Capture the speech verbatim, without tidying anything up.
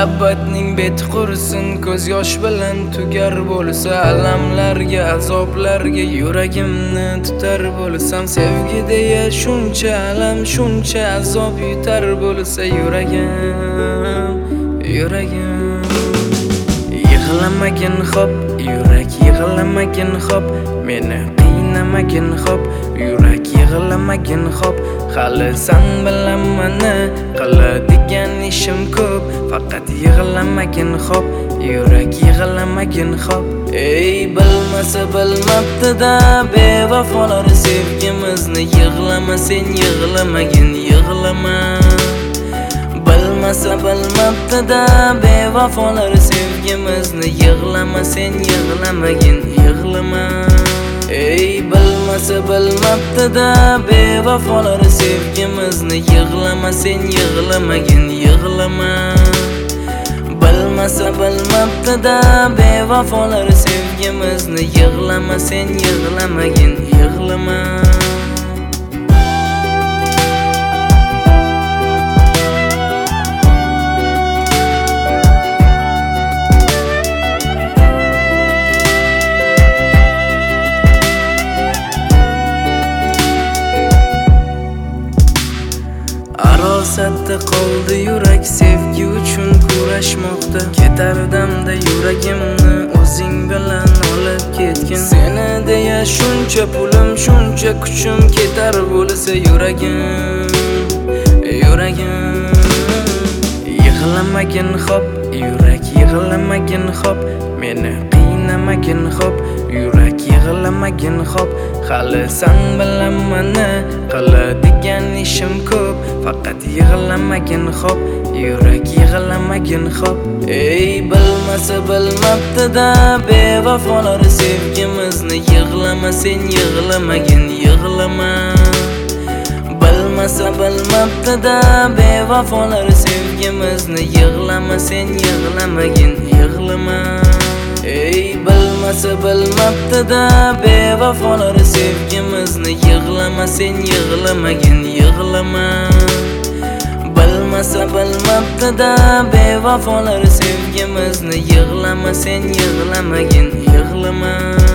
Muhabbatning beti qursin, ko'z yosh bilan tugar bo'lsa, alamlarga, azoblarga yuragimni tutar bo'lsam, sevgi deya shuncha alam, shuncha azob yutar bo'lsa yuragim, yuragim. Yig'lamagin xo'p, yurak yig'lamagin xo'p, meni qiynamagin xo'p, yurak yig'lamagin xo'p. Hali sen bilan meni qiladigan ishim ko'p, faqat yig'lamagin xo'p, yurak yig'lamagin xo'p. Ey bilmasa bilmabdi-da bevafolar sevgimizni, yig'lama sen yig'lamagin, yig'lama. Bilmasa bilmabdi-da bevafolar sevgimizni, yig'lama sen yig'lamagin, yig'lama. Ey bilmasa bilmabdi-da bevafolar sevgimizni, yig'lama sen yig'lamagin, yig'lama. Bilmasa bilmabdi-da bevafolar sevgimizni, yig'lama sen yig'lamagin, yig'lama. Arosatda qoldi yurak, sevgi uchun kurashmoqda. Ketardamda yuragimni o'zing bilan olib ketgin. Seni deya shuncha pulim, shuncha kuchim ketar bo'lsa yuragim, yuragim. Yig'lamagin xo'p, yurak yig'lamagin xo'p, meni qiynamagin xo'p, yurak yig'lamagin xo'p. Hali sen bilan meni qiladigan ishim ko'p, faqat yig'lamagin xo'p, yurak yig'lamagin xo'p. Ey bilmasa bilmabdi-da bevafolar sevgimizni, yig'lama sen yig'lamagin, yig'lama. Bilmasa bilmabdi-da bevafolar sevgimizni, yig'lama sen yig'lamagin, yig'lama. Ey bilmasa bilmabdi-da bevafolar sevgimizni, yig'lama sen yig'lamagin, yig'lama. Bilmasa bilmabdi-da bevafolar sevgimizni, yig'lama sen yig'lamagin, yig'lama.